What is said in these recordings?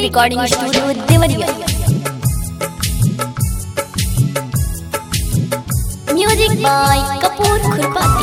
Recording studio Deoria. Music by Kapoor Khurpati.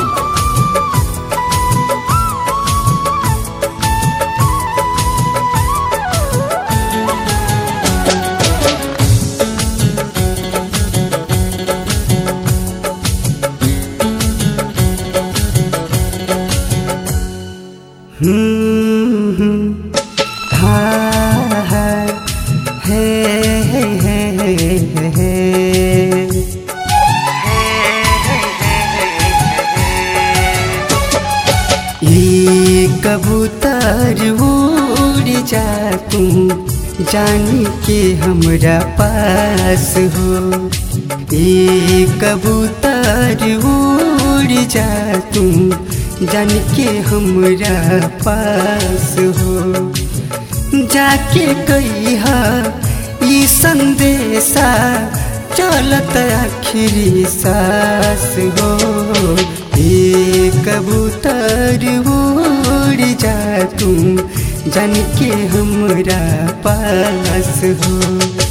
कबूतर उड़ जा तू जान के हमरा पास हो। ये कबूतर उड़ जा तू जान के हमरा पास हो। जाके कहिहा ई संदेशा चलत आखिरी सांस हो। ये कबूतर उड़ जा तू जान के हमरा पास हो।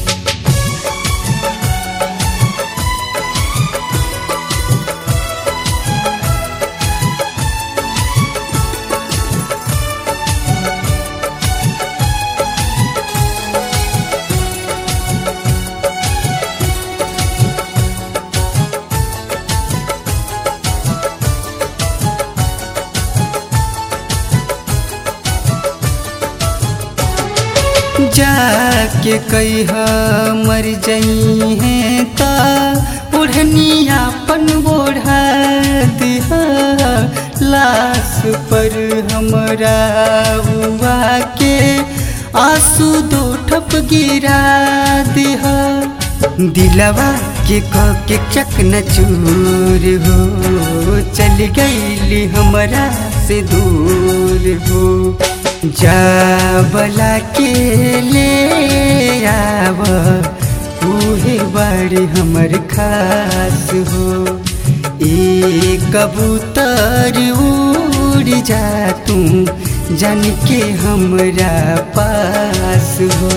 जाके कहिहा मर जई है ता ओढ़निया पन ओढ़ा दिहा। लाश पर हमरा हुआ के आंसू दो ठप गिरा दिहा। दिलवा के कह के चकनाचूर हो चल गईली हमरा से दूर हो। जा बला के ले आव उहे बाड़ी हमर खास हो। ए कबूतर उड़ जा तू जान के हमरा पास हो।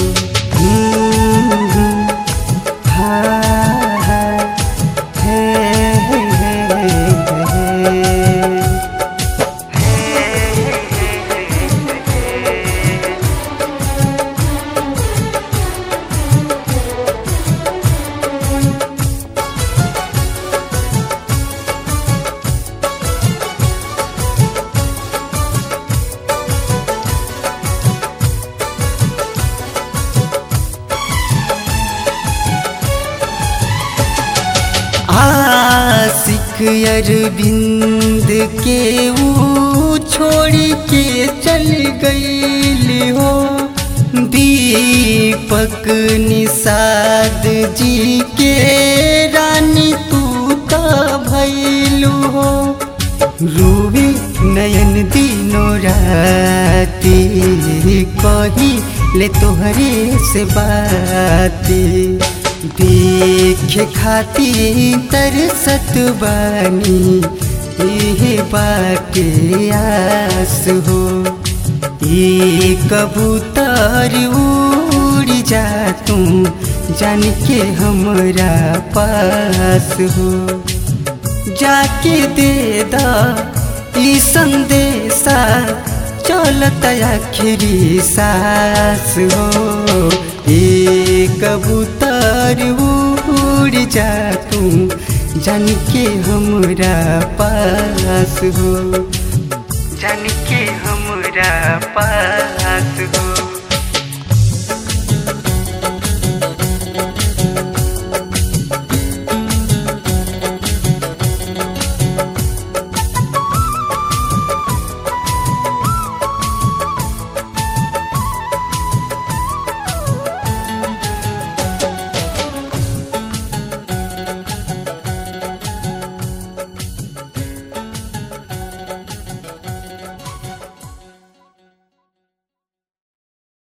आशिक अरविंद के वो छोड़ के चल गई हो। दीपक निषाद जी के रानी तू तो भैलू हो। रूबी नयन दिनों राती कही ले तोहरे से बाती। देखे खाती तरसत बानी ये बाके आस हो। ये कबूतर उड़ जा तू जान के हमरा पास हो। जाके दे दा ई संदेशा चलत आखिरी सांस हो। ये कबूतर उड़ जा तू जान के हमरा पास हो। जान के हमरा पास हो।